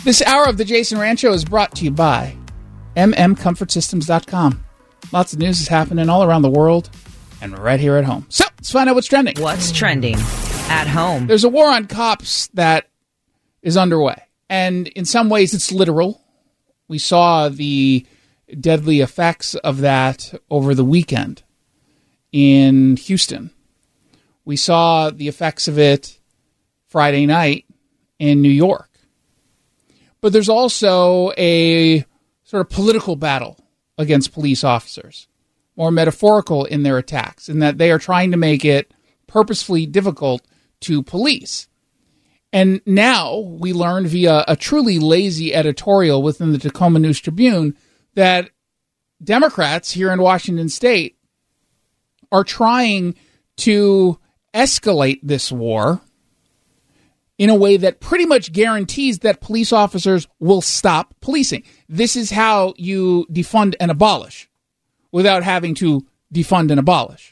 This hour of the Jason Rand Show is brought to you by mmcomfortsystems.com. Lots of news is happening all around the world and right here at home. So let's find out what's trending. What's trending at home? There's a war on cops that is underway. And in some ways, it's literal. We saw the deadly effects of that over the weekend in Houston. We saw the effects of it Friday night in New York. But there's also a sort of political battle against police officers, more metaphorical in their attacks, in that they are trying to make it purposefully difficult to police. And now we learned via a truly lazy editorial within the Tacoma News Tribune that Democrats here in Washington State are trying to escalate this war in a way that pretty much guarantees that police officers will stop policing. This is how you defund and abolish without having to defund and abolish.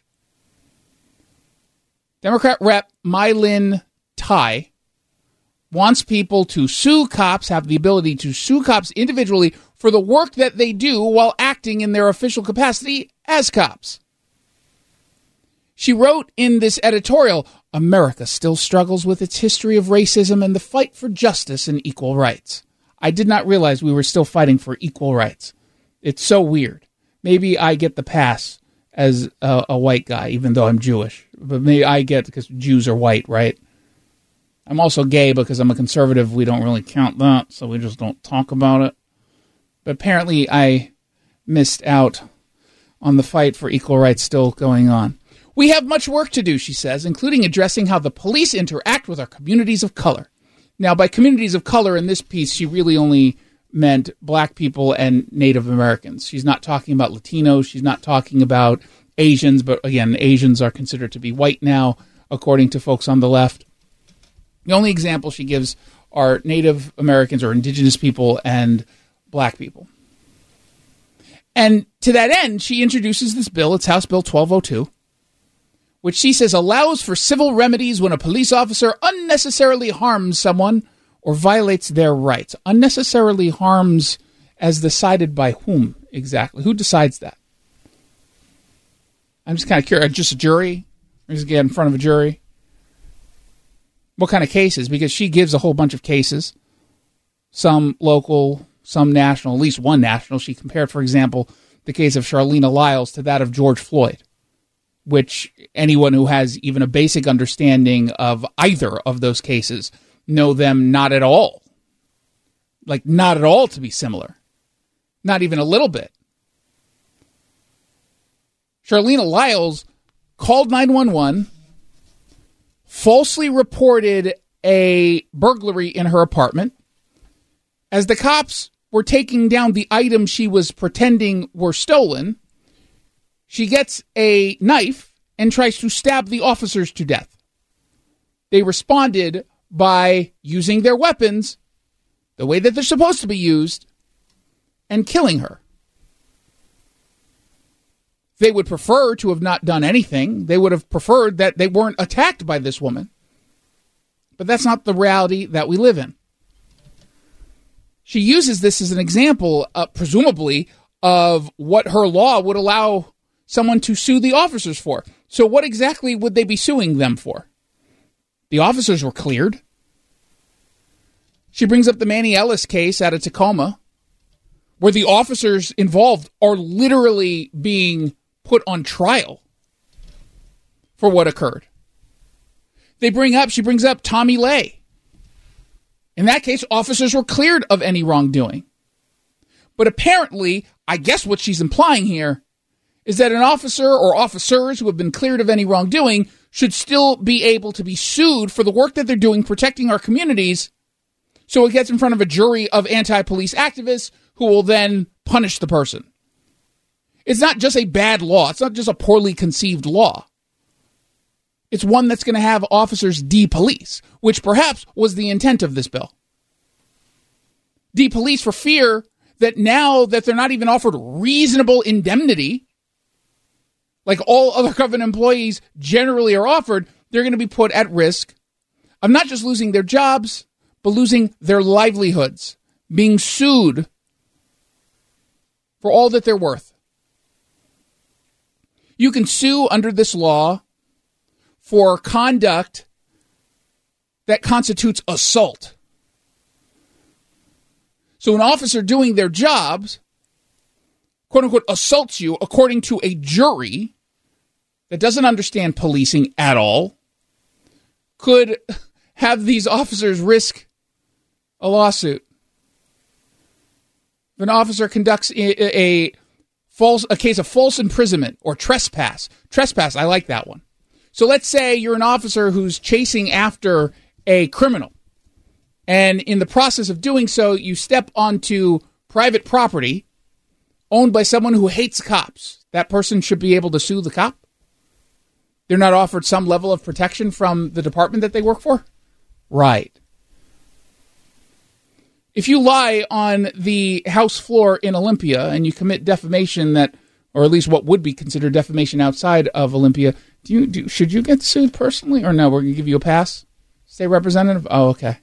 Democrat Rep. Mylynn Tai wants people to sue cops, have the ability to sue cops individually for the work that they do while acting in their official capacity as cops. She wrote in this editorial, America still struggles with its history of racism and the fight for justice and equal rights. I did not realize we were still fighting for equal rights. It's so weird. Maybe I get the pass as a white guy, even though I'm Jewish. But maybe I get because Jews are white, right? I'm also gay because I'm a conservative. We don't really count that, so we just don't talk about it. But apparently I missed out on the fight for equal rights still going on. We have much work to do, she says, including addressing how the police interact with our communities of color. Now, by communities of color in this piece, she really only meant black people and Native Americans. She's not talking about Latinos. She's not talking about Asians. But again, Asians are considered to be white now, according to folks on the left. The only example she gives are Native Americans or indigenous people and black people. And to that end, she introduces this bill. It's House Bill 1202. Which she says allows for civil remedies when a police officer unnecessarily harms someone or violates their rights. Unnecessarily harms as decided by whom exactly? Who decides that? I'm just kind of curious. Just a jury? Or just get in front of a jury? What kind of cases? Because she gives a whole bunch of cases. Some local, some national, at least one national. She compared, for example, the case of Charlene Lyles to that of George Floyd, which anyone who has even a basic understanding of either of those cases know them not at all. Like, not at all to be similar. Not even a little bit. Charlene Lyles called 911, falsely reported a burglary in her apartment. As the cops were taking down the items she was pretending were stolen, she gets a knife and tries to stab the officers to death. They responded by using their weapons the way that they're supposed to be used and killing her. They would prefer to have not done anything. They would have preferred that they weren't attacked by this woman. But that's not the reality that we live in. She uses this as an example, presumably, of what her law would allow someone to sue the officers for. So what exactly would they be suing them for? The officers were cleared. She brings up the Manny Ellis case out of Tacoma, where the officers involved are literally being put on trial for what occurred. She brings up Tommy Lay. In that case, officers were cleared of any wrongdoing. But apparently, I guess what she's implying here is that an officer or officers who have been cleared of any wrongdoing should still be able to be sued for the work that they're doing protecting our communities, so it gets in front of a jury of anti-police activists who will then punish the person. It's not just a bad law. It's not just a poorly conceived law. It's one that's going to have officers de-police, which perhaps was the intent of this bill. De-police for fear that now that they're not even offered reasonable indemnity, like all other government employees generally are offered, they're going to be put at risk of not just losing their jobs, but losing their livelihoods being sued for all that they're worth. You can sue under this law for conduct that constitutes assault. So an officer doing their jobs, quote unquote, assaults you according to a jury that doesn't understand policing at all, could have these officers risk a lawsuit. If an officer conducts a case of false imprisonment or trespass, I like that one. So let's say you're an officer who's chasing after a criminal, and in the process of doing so, you step onto private property owned by someone who hates cops. That person should be able to sue the cop? They're not offered some level of protection from the department that they work for? Right. If you lie on the House floor in Olympia and you commit defamation that, or at least what would be considered defamation outside of Olympia, should you get sued personally, or no? We're going to give you a pass? State representative? Oh, okay.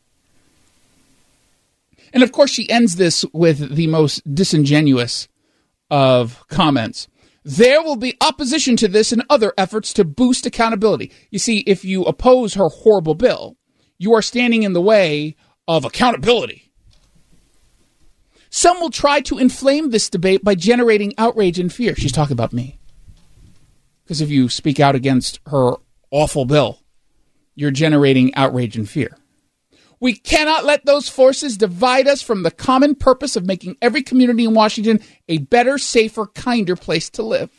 And of course, she ends this with the most disingenuous of comments. There will be opposition to this and other efforts to boost accountability. You see, if you oppose her horrible bill, you are standing in the way of accountability. Some will try to inflame this debate by generating outrage and fear. She's talking about me. Because if you speak out against her awful bill, you're generating outrage and fear. We cannot let those forces divide us from the common purpose of making every community in Washington a better, safer, kinder place to live.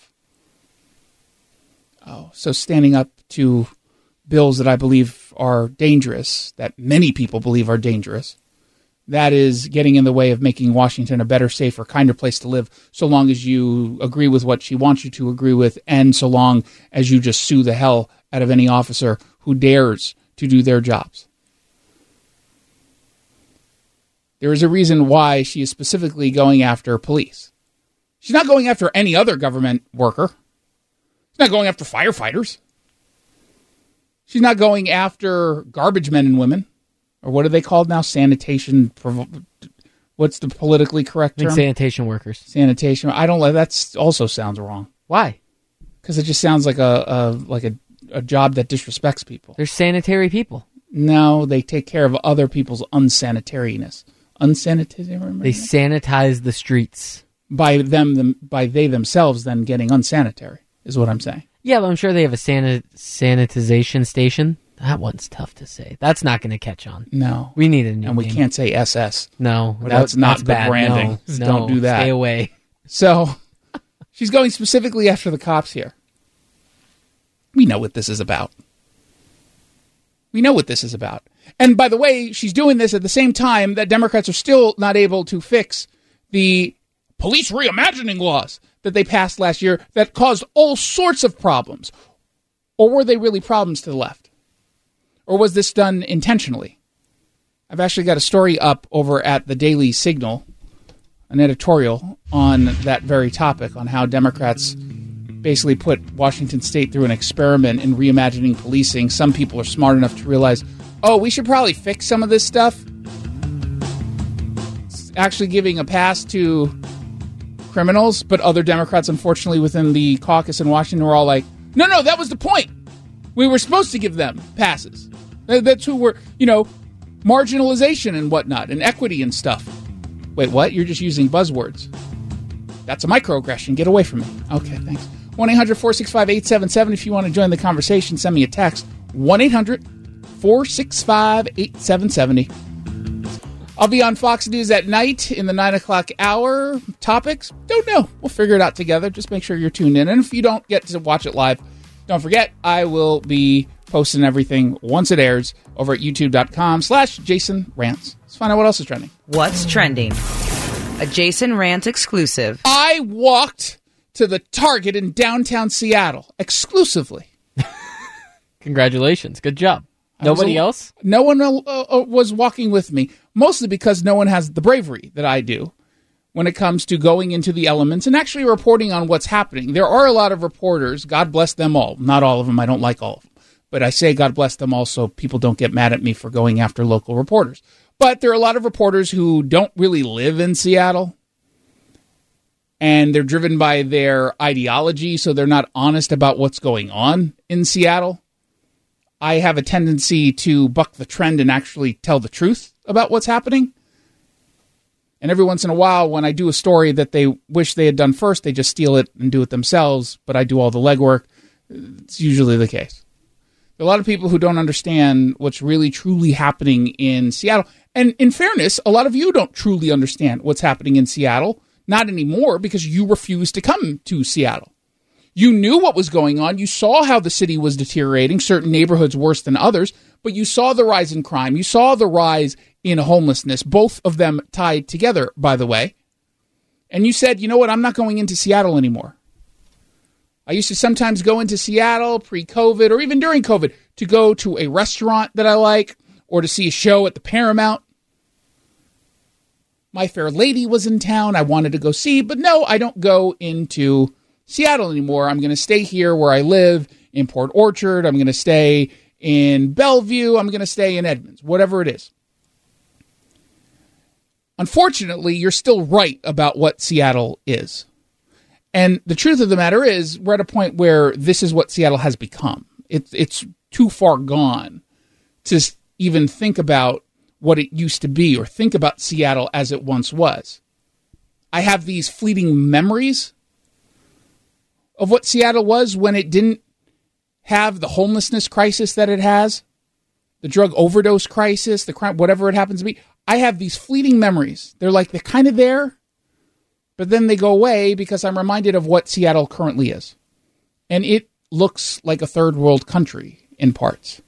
Oh, so standing up to bills that I believe are dangerous, that many people believe are dangerous, that is getting in the way of making Washington a better, safer, kinder place to live, so long as you agree with what she wants you to agree with, and so long as you just sue the hell out of any officer who dares to do their jobs. There is a reason why she is specifically going after police. She's not going after any other government worker. She's not going after firefighters. She's not going after garbage men and women. Or what are they called now? Sanitation. What's the politically correct term? Sanitation workers. Sanitation. I don't like that. Also sounds wrong. Why? Because it just sounds like a job that disrespects people. They're sanitary people. No, they take care of other people's unsanitariness. Unsanitary. They sanitize the streets by they themselves then getting unsanitary is what I'm saying. Yeah, but I'm sure they have a sanitization station. That one's tough to say. That's not going to catch on. No, we need a new. And we can't say SS. No, that's not good bad branding. No, don't do that. Stay away. So she's going specifically after the cops here. We know what this is about. And by the way, she's doing this at the same time that Democrats are still not able to fix the police reimagining laws that they passed last year that caused all sorts of problems. Or were they really problems to the left? Or was this done intentionally? I've actually got a story up over at the Daily Signal, an editorial on that very topic, on how Democrats basically put Washington State through an experiment in reimagining policing. Some people are smart enough to realize, oh, we should probably fix some of this stuff. It's actually giving a pass to criminals, but other Democrats, unfortunately, within the caucus in Washington were all like, no, that was the point. We were supposed to give them passes. That's who we're, marginalization and whatnot, and equity and stuff. Wait, what? You're just using buzzwords. That's a microaggression. Get away from me. Okay, thanks. 1-800-465-8770 if you want to join the conversation. Send me a text. 1-800-465-8770. I'll be on Fox News at night in the 9 o'clock hour. Topics? Don't know. We'll figure it out together. Just make sure you're tuned in. And if you don't get to watch it live, don't forget, I will be posting everything once it airs over at youtube.com/Jason Rants. Let's find out what else is trending. What's trending? A Jason Rants exclusive. I walked to the Target in downtown Seattle exclusively. Congratulations. Good job. Nobody else? No one was walking with me, mostly because no one has the bravery that I do when it comes to going into the elements and actually reporting on what's happening. There are a lot of reporters, God bless them all. Not all of them, I don't like all of them. But I say God bless them all so people don't get mad at me for going after local reporters. But there are a lot of reporters who don't really live in Seattle, and they're driven by their ideology, so they're not honest about what's going on in Seattle. I have a tendency to buck the trend and actually tell the truth about what's happening. And every once in a while, when I do a story that they wish they had done first, they just steal it and do it themselves, but I do all the legwork. It's usually the case. There are a lot of people who don't understand what's really, truly happening in Seattle. And in fairness, a lot of you don't truly understand what's happening in Seattle. Not anymore, because you refused to come to Seattle. You knew what was going on. You saw how the city was deteriorating, certain neighborhoods worse than others, but you saw the rise in crime. You saw the rise in homelessness, both of them tied together, by the way. And you said, you know what, I'm not going into Seattle anymore. I used to sometimes go into Seattle pre-COVID or even during COVID to go to a restaurant that I like or to see a show at the Paramount. My Fair Lady was in town. I wanted to go see, but no, I don't go into Seattle anymore. I'm going to stay here where I live in Port Orchard. I'm going to stay in Bellevue. I'm going to stay in Edmonds, whatever it is. Unfortunately, you're still right about what Seattle is. And the truth of the matter is, we're at a point where this is what Seattle has become. It's too far gone to even think about what it used to be or think about Seattle as it once was. I have these fleeting memories of what Seattle was when it didn't have the homelessness crisis that it has, the drug overdose crisis, the crime, whatever it happens to be. I have these fleeting memories. They're kind of there, but then they go away because I'm reminded of what Seattle currently is. And it looks like a third world country in parts.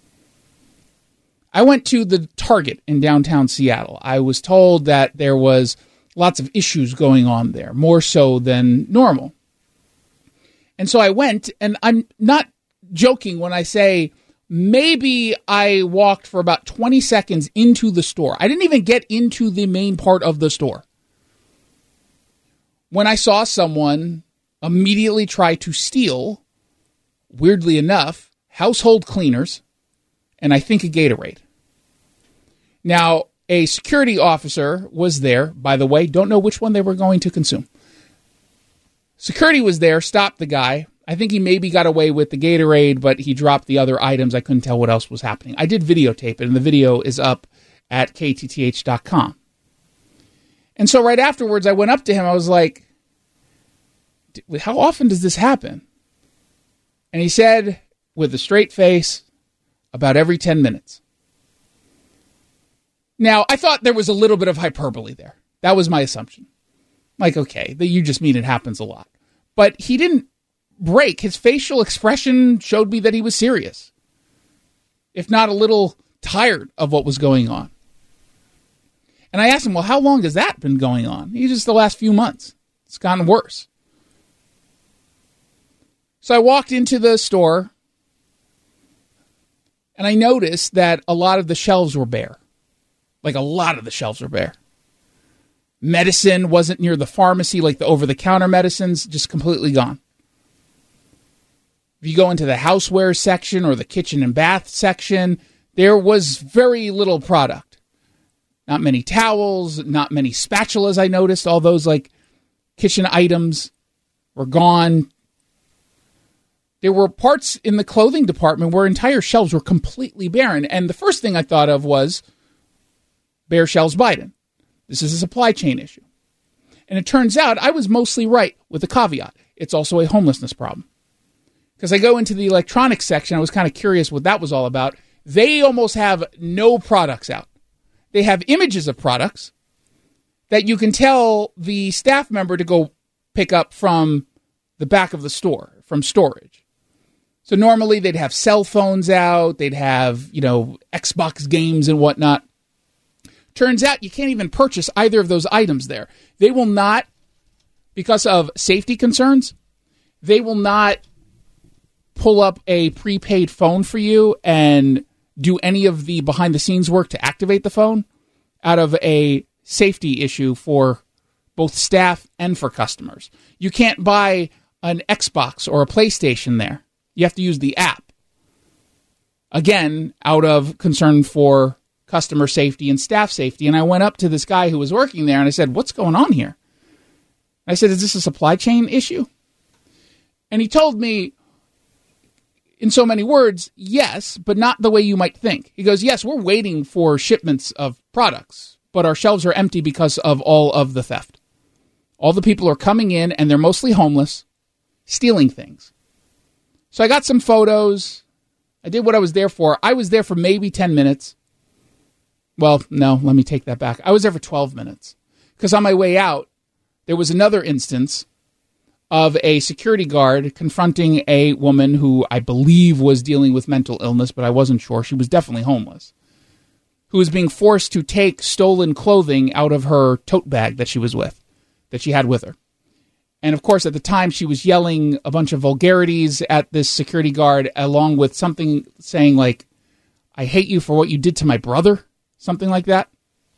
I went to the Target in downtown Seattle. I was told that there was lots of issues going on there, more so than normal. And so I went, and I'm not joking when I say maybe I walked for about 20 seconds into the store. I didn't even get into the main part of the store when I saw someone immediately try to steal, weirdly enough, household cleaners and I think a Gatorade. Now, a security officer was there, by the way. Don't know which one they were going to consume. Security was there, stopped the guy. I think he maybe got away with the Gatorade, but he dropped the other items. I couldn't tell what else was happening. I did videotape it, and the video is up at ktth.com. And so right afterwards, I went up to him. I was like, how often does this happen? And he said, with a straight face, about every 10 minutes. Now, I thought there was a little bit of hyperbole there. That was my assumption. Like, okay, you just mean it happens a lot. But he didn't break. His facial expression showed me that he was serious, if not a little tired of what was going on. And I asked him, well, how long has that been going on? He just the last few months. It's gotten worse. So I walked into the store, and I noticed that a lot of the shelves were bare. Like, a lot of the shelves were bare. Medicine wasn't near the pharmacy, like the over-the-counter medicines, just completely gone. If you go into the houseware section or the kitchen and bath section, there was very little product. Not many towels, not many spatulas, I noticed. All those, like, kitchen items were gone. There were parts in the clothing department where entire shelves were completely barren. And the first thing I thought of was bare shelves Biden. This is a supply chain issue. And it turns out I was mostly right with a caveat. It's also a homelessness problem. Because I go into the electronics section, I was kind of curious what that was all about. They almost have no products out. They have images of products that you can tell the staff member to go pick up from the back of the store, from storage. So normally they'd have cell phones out, they'd have, Xbox games and whatnot. Turns out you can't even purchase either of those items there. They will not, because of safety concerns, they will not pull up a prepaid phone for you and do any of the behind-the-scenes work to activate the phone out of a safety issue for both staff and for customers. You can't buy an Xbox or a PlayStation there. You have to use the app. Again, out of concern for customer safety and staff safety. And I went up to this guy who was working there and I said, what's going on here? I said, is this a supply chain issue? And he told me, in so many words, yes, but not the way you might think. He goes, yes, we're waiting for shipments of products, but our shelves are empty because of all of the theft. All the people are coming in, and they're mostly homeless, stealing things. So I got some photos. I did what I was there for. I was there for maybe 10 minutes. Well, no, let me take that back. I was there for 12 minutes. Because on my way out, there was another instance of a security guard confronting a woman who I believe was dealing with mental illness, but I wasn't sure. She was definitely homeless, who was being forced to take stolen clothing out of her tote bag that she had with her. And of course, at the time, she was yelling a bunch of vulgarities at this security guard, along with something saying like, I hate you for what you did to my brother, something like that.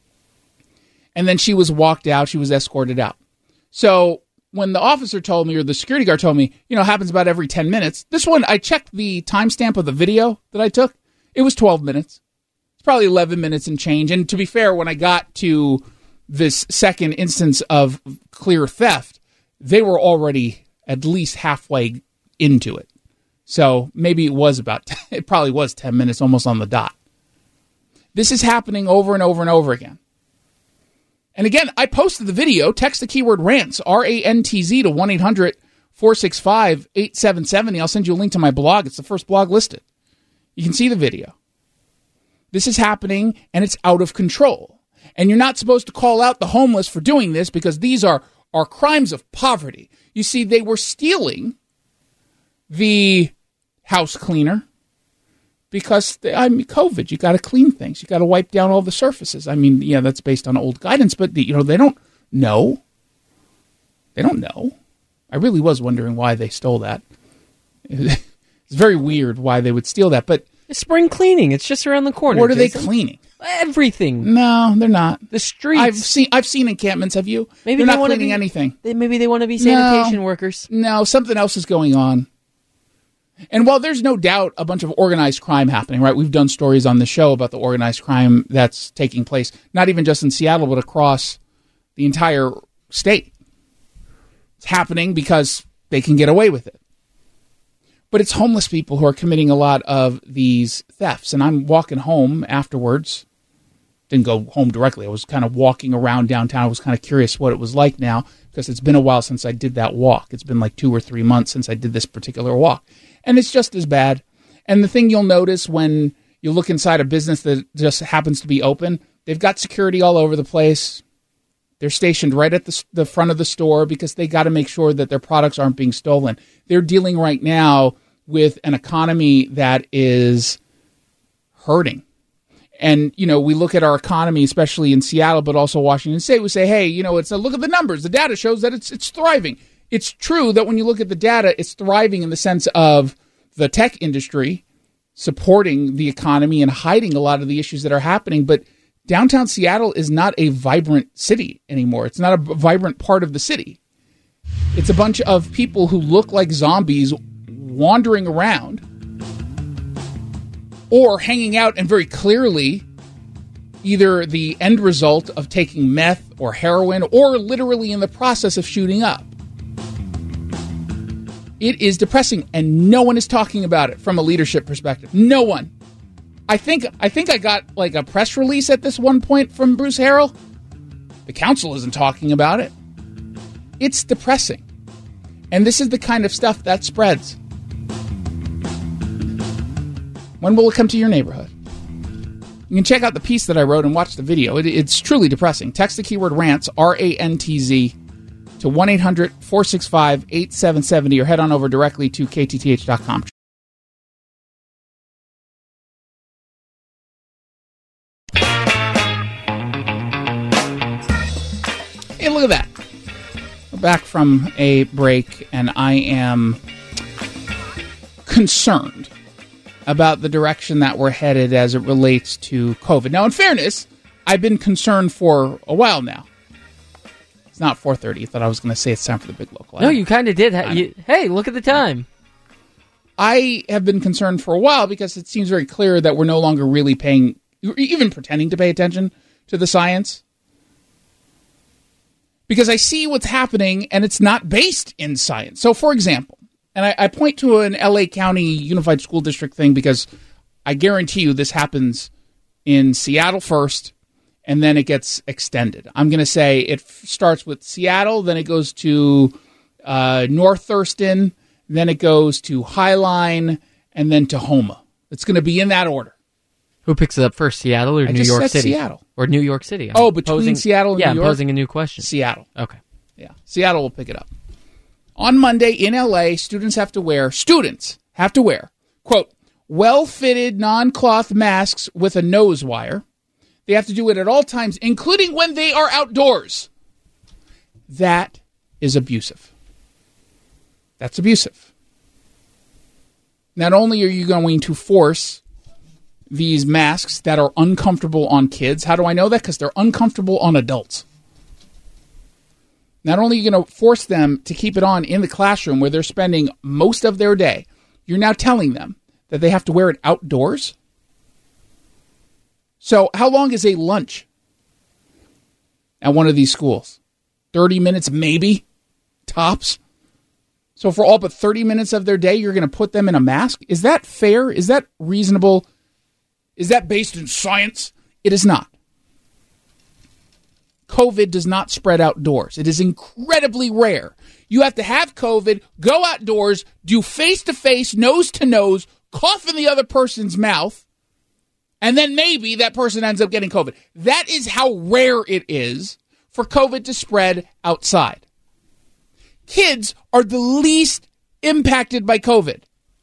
And then she was walked out. She was escorted out. So when the officer told me, or the security guard told me, it happens about every 10 minutes. This one, I checked the timestamp of the video that I took. It was 12 minutes. It's probably 11 minutes and change. And to be fair, when I got to this second instance of clear theft, they were already at least halfway into it. So maybe it probably was 10 minutes, almost on the dot. This is happening over and over and over again. And again, I posted the video. Text the keyword rants, R-A-N-T-Z, to 1-800-465-8770. I'll send you a link to my blog. It's the first blog listed. You can see the video. This is happening, and it's out of control. And you're not supposed to call out the homeless for doing this, because these are crimes of poverty. You see, they were stealing the house cleaner because, COVID, you got to clean things. You got to wipe down all the surfaces. That's based on old guidance, but, they don't know. They don't know. I really was wondering why they stole that. It's very weird why they would steal that, but... Spring cleaning, it's just around the corner. What are they cleaning? Everything. No, they're not. The streets. I've seen encampments. Have you? Maybe they're not cleaning anything. Maybe they want to be sanitation workers. No, something else is going on. And while there's no doubt a bunch of organized crime happening, right? We've done stories on the show about the organized crime that's taking place, not even just in Seattle, but across the entire state. It's happening because they can get away with it. But it's homeless people who are committing a lot of these thefts. And I'm walking home afterwards. Didn't go home directly. I was kind of walking around downtown. I was kind of curious what it was like now, because it's been a while since I did that walk. It's been like 2 or 3 months since I did this particular walk. And it's just as bad. And the thing you'll notice when you look inside a business that just happens to be open, they've got security all over the place. They're stationed right at the front of the store because they got to make sure that their products aren't being stolen. They're dealing right now with an economy that is hurting. And, we look at our economy, especially in Seattle, but also Washington State. We say, hey, it's look at the numbers. The data shows that it's thriving. It's true that when you look at the data, it's thriving in the sense of the tech industry supporting the economy and hiding a lot of the issues that are happening. But downtown Seattle is not a vibrant city anymore. It's not a vibrant part of the city. It's a bunch of people who look like zombies wandering around or hanging out, and very clearly either the end result of taking meth or heroin or literally in the process of shooting up. It is depressing, and no one is talking about it from a leadership perspective. No one. I think I got like a press release at this one point from Bruce Harrell. The council isn't talking about it. It's depressing. And this is the kind of stuff that spreads. When will it come to your neighborhood? You can check out the piece that I wrote and watch the video. It's truly depressing. Text the keyword rants, R-A-N-T-Z, to 1-800-465-8770 or head on over directly to KTTH.com. Hey, look at that. We're back from a break, and I am concerned about the direction that we're headed as it relates to COVID. Now, in fairness, I've been concerned for a while now. It's not 4:30. I thought I was going to say it's time for the Big Local. No, you kind of did. Hey, look at the time. I have been concerned for a while because it seems very clear that we're no longer really paying even pretending to pay attention to the science. Because I see what's happening, and it's not based in science. So, for example, and I point to an LA County Unified School District thing because I guarantee you this happens in Seattle first, and then it gets extended. I'm going to say it starts with Seattle, then it goes to North Thurston, then it goes to Highline, and then to Houma. It's going to be in that order. Who picks it up first, Seattle or New York City? Seattle. Or New York City. Between Seattle and New York? Yeah, I'm posing a new question. Seattle. Okay. Yeah, Seattle will pick it up. On Monday in LA, students have to wear, quote, well-fitted non-cloth masks with a nose wire. They have to do it at all times, including when they are outdoors. That is abusive. That's abusive. Not only are you going to force these masks that are uncomfortable on kids. How do I know that? Because they're uncomfortable on adults. Not only are you going to force them to keep it on in the classroom where they're spending most of their day, you're now telling them that they have to wear it outdoors. So how long is a lunch at one of these schools? 30 minutes maybe, tops. So for all but 30 minutes of their day, you're going to put them in a mask? Is that fair? Is that reasonable? Is that based in science? It is not. COVID does not spread outdoors. It is incredibly rare. You have to have COVID, go outdoors, do face-to-face, nose-to-nose, cough in the other person's mouth, and then maybe that person ends up getting COVID. That is how rare it is for COVID to spread outside. Kids are the least impacted by COVID.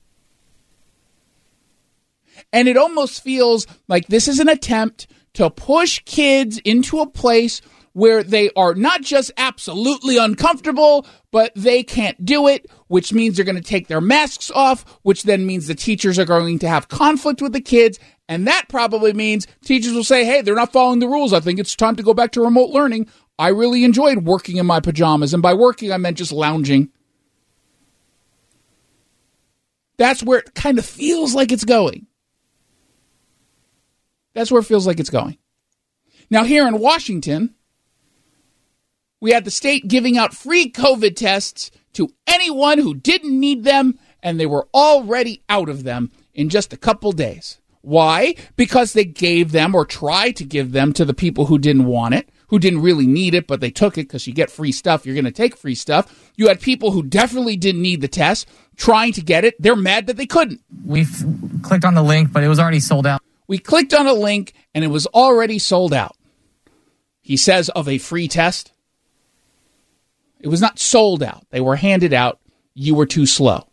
And it almost feels like this is an attempt to push kids into a place where they are not just absolutely uncomfortable, but they can't do it, which means they're going to take their masks off, which then means the teachers are going to have conflict with the kids. And that probably means teachers will say, hey, they're not following the rules. I think it's time to go back to remote learning. I really enjoyed working in my pajamas. And by working, I meant just lounging. That's where it kind of feels like it's going. That's where it feels like it's going. Now, here in Washington, we had the state giving out free COVID tests to anyone who didn't need them, and they were already out of them in just a couple days. Why? Because they gave them or tried to give them to the people who didn't want it, who didn't really need it, but they took it because you get free stuff. You're going to take free stuff. You had people who definitely didn't need the test trying to get it. They're mad that they couldn't. We've clicked on the link, but it was already sold out. We clicked on a link, and it was already sold out. He says of a free test. It was not sold out. They were handed out. You were too slow.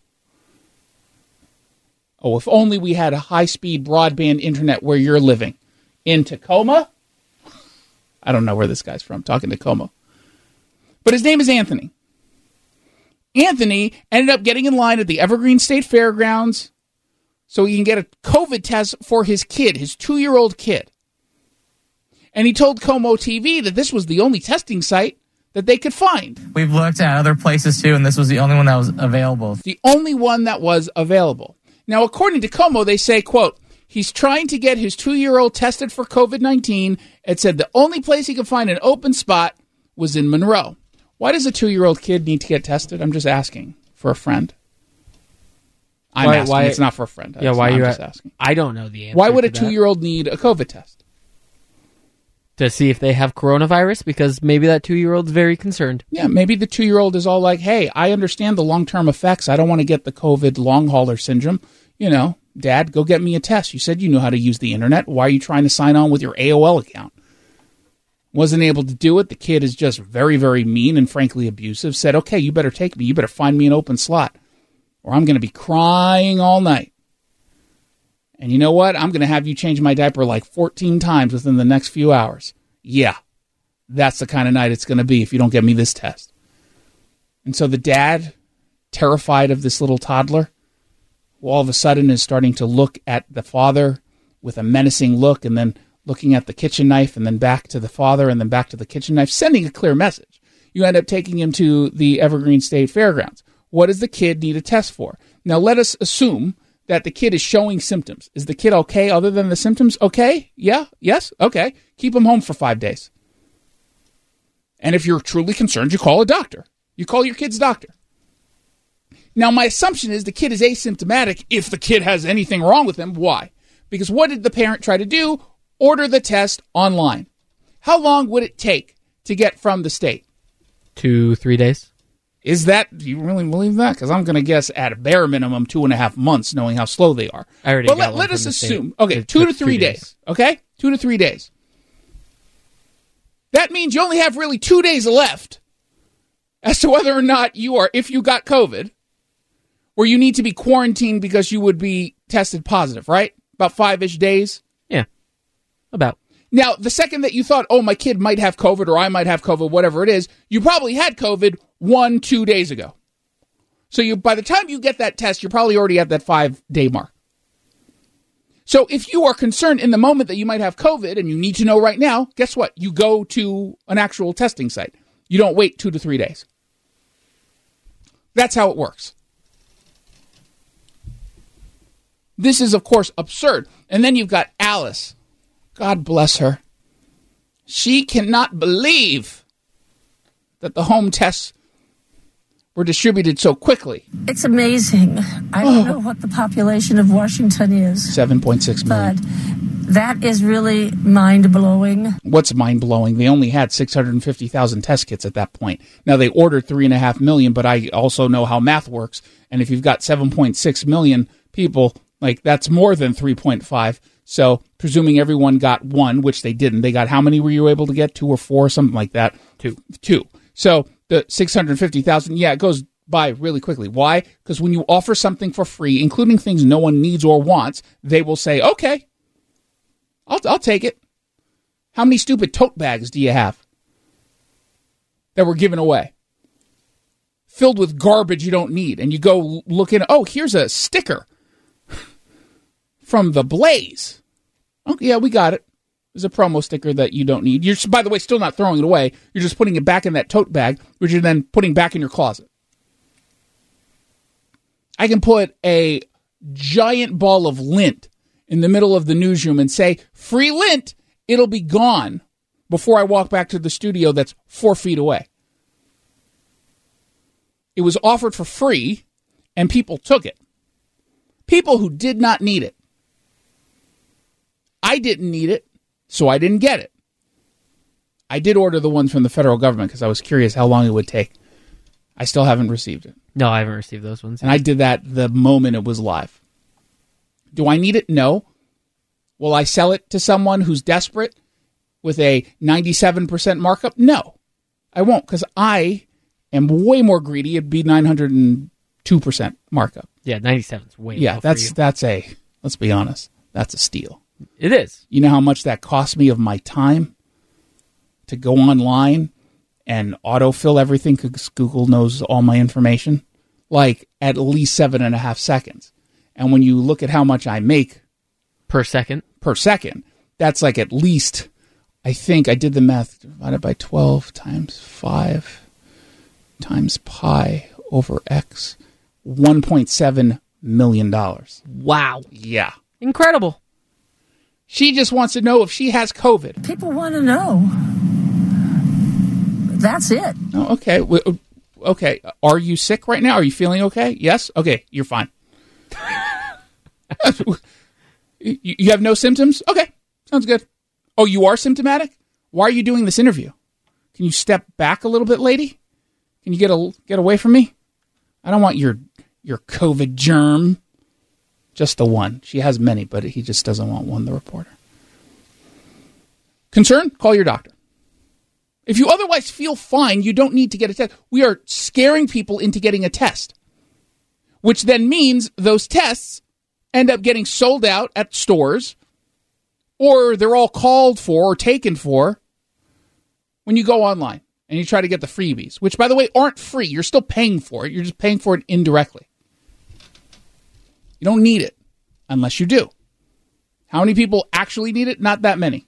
Oh, if only we had a high-speed broadband internet where you're living. In Tacoma? I don't know where this guy's from, talking Tacoma. But his name is Anthony. Anthony ended up getting in line at the Evergreen State Fairgrounds so he can get a COVID test for his kid, his 2-year-old kid. And he told Como TV that this was the only testing site that they could find. We've looked at other places too, and this was the only one that was available. The only one that was available. Now, according to Como, they say, quote, he's trying to get his 2-year-old tested for COVID-19. It said the only place he could find an open spot was in Monroe. Why does a 2-year-old kid need to get tested? I'm just asking for a friend. I'm asking. It's not for a friend. Yeah, why are you just asking? I don't know the answer. Why would a to 2-year-old need a COVID test? To see if they have coronavirus, because maybe that 2-year-old's very concerned. Yeah, maybe the 2-year-old is all like, hey, I understand the long-term effects. I don't want to get the COVID long hauler syndrome. You know, Dad, go get me a test. You said you knew how to use the internet. Why are you trying to sign on with your AOL account? Wasn't able to do it. The kid is just very, very mean and frankly abusive. Said, okay, you better take me. You better find me an open slot or I'm going to be crying all night. And you know what? I'm going to have you change my diaper like 14 times within the next few hours. Yeah, that's the kind of night it's going to be if you don't get me this test. And so the dad, terrified of this little toddler, who all of a sudden is starting to look at the father with a menacing look and then looking at the kitchen knife and then back to the father and then back to the kitchen knife, sending a clear message. You end up taking him to the Evergreen State Fairgrounds. What does the kid need a test for? Now, let us assume that the kid is showing symptoms. Is the kid okay other than the symptoms? Okay? Yeah? Yes? Okay. Keep him home for 5 days. And if you're truly concerned, you call a doctor. You call your kid's doctor. Now, my assumption is the kid is asymptomatic if the kid has anything wrong with him. Why? Because what did the parent try to do? Order the test online. How long would it take to get from the state? 2-3 days. Is that, do you really believe that? Because I'm going to guess at a bare minimum 2.5 months, knowing how slow they are. I already but got let one us from the assume, state. okay, It 2 to took 3 days. Okay? 2 to 3 days. That means you only have really 2 days left as to whether or not you are, if you got COVID, or you need to be quarantined because you would be tested positive, right? About 5-ish days. Yeah. About. Now, the second that you thought, oh, my kid might have COVID or I might have COVID, whatever it is, you probably had COVID 1-2 days ago. So by the time you get that test, you're probably already at that 5-day mark. So if you are concerned in the moment that you might have COVID and you need to know right now, guess what? You go to an actual testing site. You don't wait 2 to 3 days. That's how it works. This is, of course, absurd. And then you've got Alice. God bless her. She cannot believe that the home tests were distributed so quickly. It's amazing. I don't know what the population of Washington is. 7.6 million. But that is really mind-blowing. What's mind-blowing? They only had 650,000 test kits at that point. Now, they ordered 3.5 million, but I also know how math works. And if you've got 7.6 million people, like, that's more than 3.5. So, presuming everyone got one, which they didn't. They got, how many were you able to get? 2 or 4, something like that? Two. So, the 650,000, yeah, it goes by really quickly. Why? Because when you offer something for free, including things no one needs or wants, they will say, okay, I'll take it. How many stupid tote bags do you have that were given away? Filled with garbage you don't need. And you go look in, oh, here's a sticker from the Blaze. Oh, yeah, we got it. There's a promo sticker that you don't need. You're, by the way, still not throwing it away. You're just putting it back in that tote bag, which you're then putting back in your closet. I can put a giant ball of lint in the middle of the newsroom and say, free lint, it'll be gone before I walk back to the studio that's 4 feet away. It was offered for free, and people took it. People who did not need it. I didn't need it, so I didn't get it. I did order the ones from the federal government because I was curious how long it would take. I still haven't received it. No, I haven't received those ones. And I did that the moment it was live. Do I need it? No. Will I sell it to someone who's desperate with a 97% markup? No, I won't, because I am way more greedy. It'd be 902% markup. Yeah, 97's way Yeah, low that's for you. let's be honest, that's a steal. It is. You know how much that cost me of my time to go online and autofill everything because Google knows all my information? Like, at least 7.5 seconds. And when you look at how much I make Per second, that's like at least, I think I did the math, divided by 12 times 5 times pi over x, $1.7 million. wow. Yeah. Incredible. She just wants to know if she has COVID. People want to know. That's it. Oh, okay. Okay. Are you sick right now? Are you feeling okay? Yes? Okay. You're fine. You have no symptoms? Okay. Sounds good. Oh, you are symptomatic? Why are you doing this interview? Can you step back a little bit, lady? Can you get away from me? I don't want your COVID germ. Just the one. She has many, but he just doesn't want one, the reporter. Concerned? Call your doctor. If you otherwise feel fine, you don't need to get a test. We are scaring people into getting a test, which then means those tests end up getting sold out at stores, or they're all called for or taken for when you go online and you try to get the freebies, which, by the way, aren't free. You're still paying for it. You're just paying for it indirectly. You don't need it unless you do. How many people actually need it? Not that many.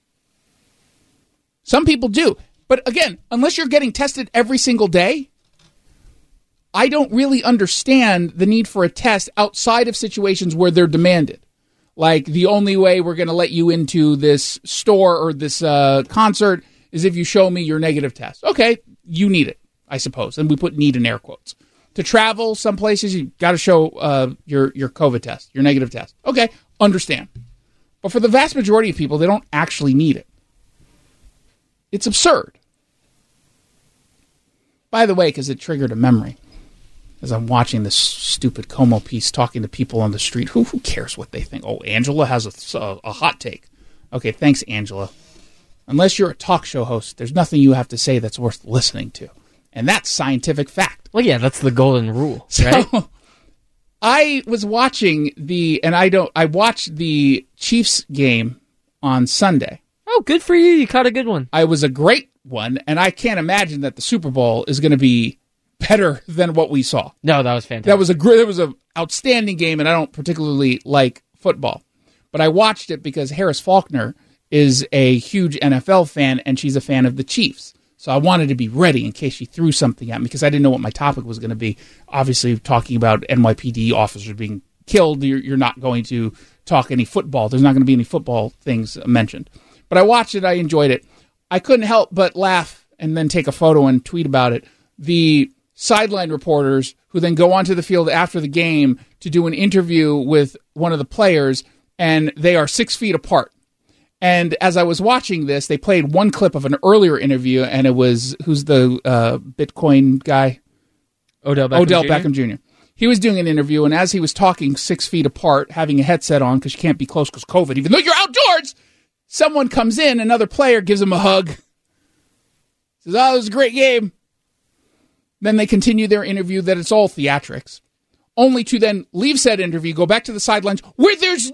Some people do. But again, unless you're getting tested every single day, I don't really understand the need for a test outside of situations where they're demanded. Like, the only way we're going to let you into this store or this concert is if you show me your negative test. Okay, you need it, I suppose. And we put need in air quotes. To travel some places, you got to show your COVID test, your negative test. Okay, understand. But for the vast majority of people, they don't actually need it. It's absurd. By the way, because it triggered a memory. As I'm watching this stupid Como piece, talking to people on the street, who cares what they think? Oh, Angela has a hot take. Okay, thanks, Angela. Unless you're a talk show host, there's nothing you have to say that's worth listening to. And that's scientific fact. Well, yeah, that's the golden rule, right? So, I was watching I watched the Chiefs game on Sunday. Oh, good for you. You caught a good one. It was a great one, and I can't imagine that the Super Bowl is going to be better than what we saw. No, that was fantastic. That was an outstanding game, and I don't particularly like football. But I watched it because Harris Faulkner is a huge NFL fan, and she's a fan of the Chiefs. So I wanted to be ready in case she threw something at me because I didn't know what my topic was going to be. Obviously, talking about NYPD officers being killed, you're not going to talk any football. There's not going to be any football things mentioned. But I watched it. I enjoyed it. I couldn't help but laugh and then take a photo and tweet about it. The sideline reporters who then go onto the field after the game to do an interview with one of the players, and they are 6 feet apart. And as I was watching this, they played one clip of an earlier interview, and it was, who's the Bitcoin guy? Odell Beckham Beckham Jr. He was doing an interview, and as he was talking 6 feet apart, having a headset on because you can't be close because COVID, even though you're outdoors, someone comes in, another player gives him a hug, says, oh, it was a great game. Then they continue their interview that it's all theatrics, only to then leave said interview, go back to the sidelines where there's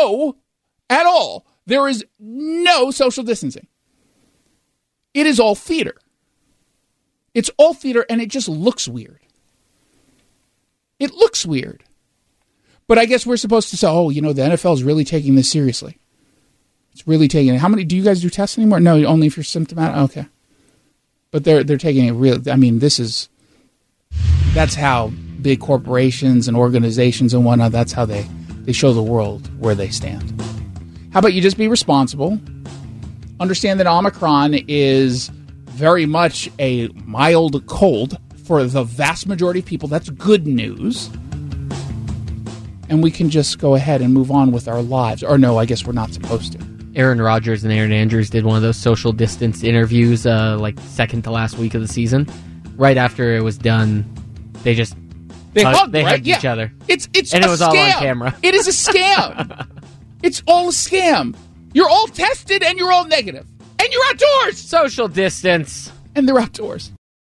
there is no social distancing. It is all theater. It's all theater, and it just looks weird. It looks weird. But I guess we're supposed to say, oh, the NFL is really taking this seriously. It's really taking it. How many, do you guys do tests anymore? No, only if you're symptomatic? Okay. But they're taking it real. I mean, that's how big corporations and organizations and whatnot, that's how they show the world where they stand. How about you just be responsible? Understand that Omicron is very much a mild cold for the vast majority of people. That's good news. And we can just go ahead and move on with our lives. Or no, I guess we're not supposed to. Aaron Rodgers and Aaron Andrews did one of those social distance interviews like second to last week of the season. Right after it was done, they hugged each other. It's and a it was scam. all on camera. It is a scam. It's all a scam. You're all tested and you're all negative. And you're outdoors. Social distance. And they're outdoors.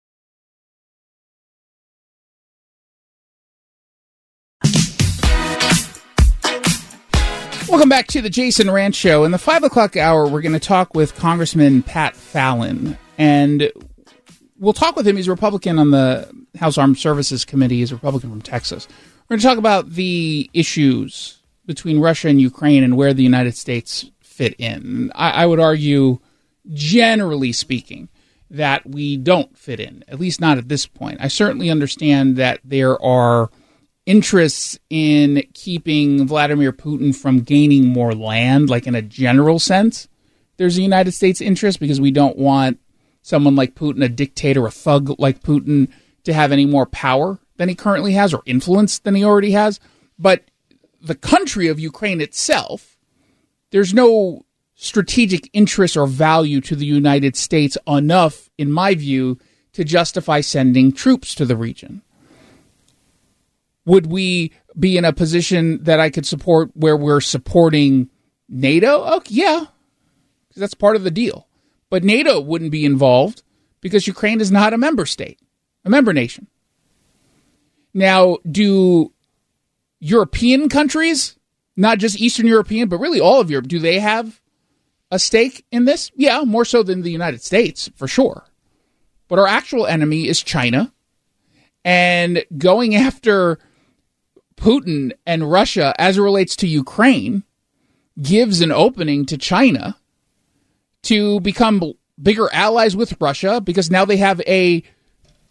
Welcome back to the Jason Rantz Show. In the 5 o'clock hour, we're going to talk with Congressman Pat Fallon. And we'll talk with him. He's a Republican on the House Armed Services Committee. He's a Republican from Texas. We're going to talk about the issues between Russia and Ukraine and where the United States fit in. I would argue, generally speaking, that we don't fit in, at least not at this point. I certainly understand that there are interests in keeping Vladimir Putin from gaining more land, like in a general sense. There's a United States interest because we don't want someone like Putin, a dictator, a thug like Putin, to have any more power than he currently has or influence than he already has. But the country of Ukraine itself, there's no strategic interest or value to the United States enough, in my view, to justify sending troops to the region. Would we be in a position that I could support where we're supporting NATO? Oh, yeah, because that's part of the deal. But NATO wouldn't be involved because Ukraine is not a member state, a member nation. Now, do European countries, not just Eastern European, but really all of Europe, do they have a stake in this? Yeah, more so than the United States, for sure. But our actual enemy is China. And going after Putin and Russia as it relates to Ukraine gives an opening to China to become bigger allies with Russia because now they have a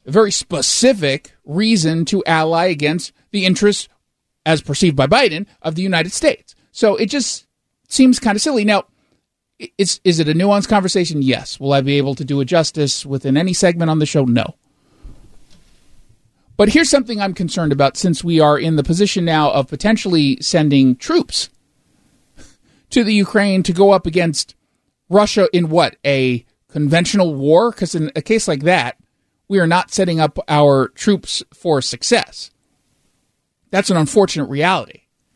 a very specific reason to ally against the interests, as perceived by Biden, of the United States. So it just seems kind of silly. Now, is it a nuanced conversation? Yes. Will I be able to do it justice within any segment on the show? No. But here's something I'm concerned about, since we are in the position now of potentially sending troops to the Ukraine to go up against Russia in what? A conventional war? Because in a case like that, we are not setting up our troops for success. That's an unfortunate reality.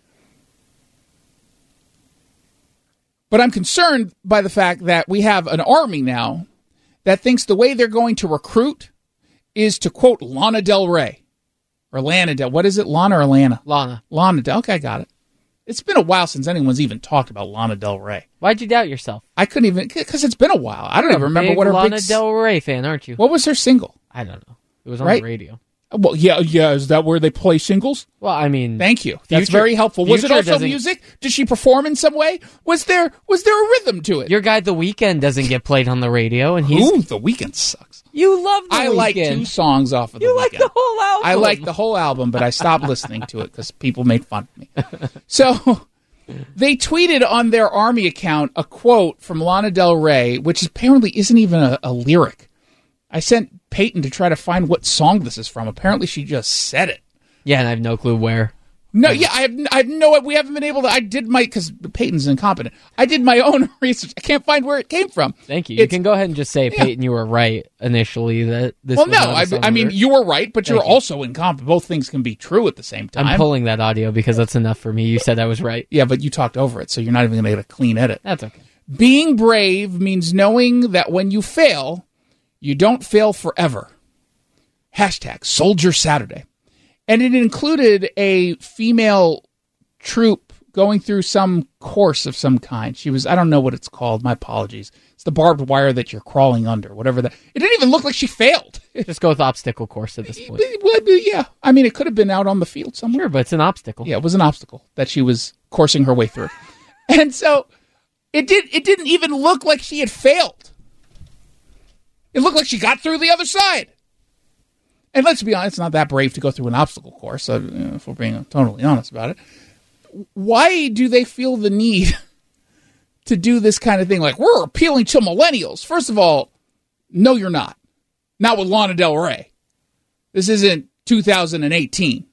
But I'm concerned by the fact that we have an army now that thinks the way they're going to recruit is to quote Lana Del Rey. Or Lana Del. What is it? Lana or Lana? Lana. Lana Del. Okay, I got it. It's been a while since anyone's even talked about Lana Del Rey. Why'd you doubt yourself? I couldn't even, because it's been a while. I don't even remember what her Lana Del Rey fan, aren't you? What was her single? I don't know. It was on the radio. Well, yeah. Is that where they play singles? Well, I mean, thank you. That's very helpful. Was it also music? Did she perform in some way? Was there a rhythm to it? Your guy, The Weeknd, doesn't get played on the radio, and The Weeknd sucks. You love The Weeknd. I like 2 songs off of The Weeknd. You like the whole album. I like the whole album, but I stopped listening to it because people made fun of me. So they tweeted on their Army account a quote from Lana Del Rey, which apparently isn't even a lyric. I sent Peyton to try to find what song this is from. Apparently she just said it. Yeah, and I have no clue where. No, yeah, I have no, we haven't been able to, because Peyton's incompetent. I did my own research. I can't find where it came from. Thank you. You can go ahead and just say, Peyton, you were right initially that this was not a song I mean, you were right, but you're also incompetent. Both things can be true at the same time. I'm pulling that audio because that's enough for me. You said I was right. Yeah, but you talked over it, so you're not even going to get a clean edit. That's okay. Being brave means knowing that when you fail, you don't fail forever. #Soldier Saturday. And it included a female troop going through some course of some kind. She was, I don't know what it's called. My apologies. It's the barbed wire that you're crawling under, whatever that. It didn't even look like she failed. Just go with obstacle course at this point. Yeah. I mean, it could have been out on the field somewhere. Sure, but it's an obstacle. Yeah, it was an obstacle that she was coursing her way through. And so it didn't even look like she had failed. It looked like she got through the other side. And let's be honest, it's not that brave to go through an obstacle course, if we're being totally honest about it. Why do they feel the need to do this kind of thing? Like, we're appealing to millennials. First of all, no, you're not. Not with Lana Del Rey. This isn't 2018.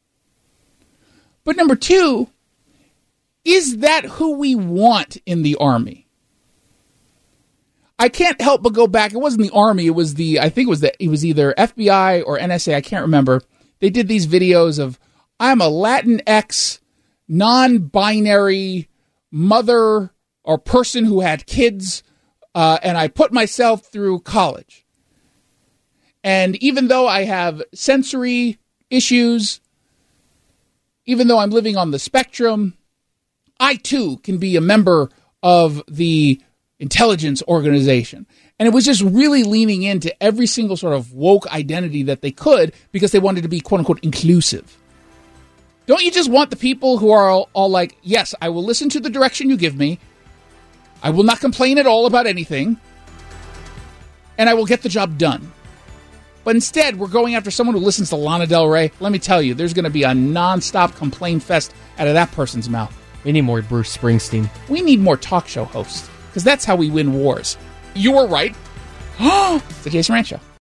But number 2, is that who we want in the Army? I can't help but go back. It wasn't the Army. It was it was either FBI or NSA. I can't remember. They did these videos of, I'm a Latinx, non-binary mother or person who had kids, and I put myself through college. And even though I have sensory issues, even though I'm living on the spectrum, I too can be a member of the intelligence organization. And it was just really leaning into every single sort of woke identity that they could, because they wanted to be quote unquote inclusive. Don't you just want the people who are all like, yes, I will listen to the direction you give me. I will not complain at all about anything. And I will get the job done. But instead, we're going after someone who listens to Lana Del Rey. Let me tell you, there's going to be a nonstop complaint fest out of that person's mouth. We need more Bruce Springsteen. We need more talk show hosts, because that's how we win wars. You were right. It's the Jason Rant Show.